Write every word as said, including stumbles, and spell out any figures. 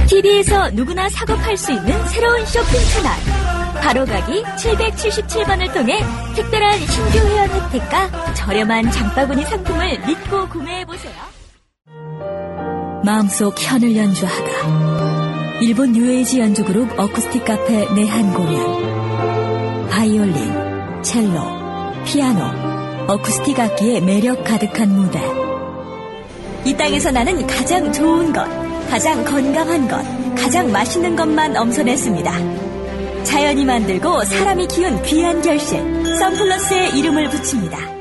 티비에서 누구나 사고 팔 수 있는 새로운 쇼핑 채널. 바로 가기 칠백칠십칠 번을 통해 특별한 신규 회원 혜택과 저렴한 장바구니 상품을 믿고 구매해보세요. 마음속 현을 연주하다. 일본 뉴에이지 연주그룹 어쿠스틱 카페 내한 공연. 바이올린, 첼로, 피아노, 어쿠스틱 악기의 매력 가득한 무대. 이 땅에서 나는 가장 좋은 것, 가장 건강한 것, 가장 맛있는 것만 엄선했습니다. 자연이 만들고 사람이 키운 귀한 결실, 선플러스의 이름을 붙입니다.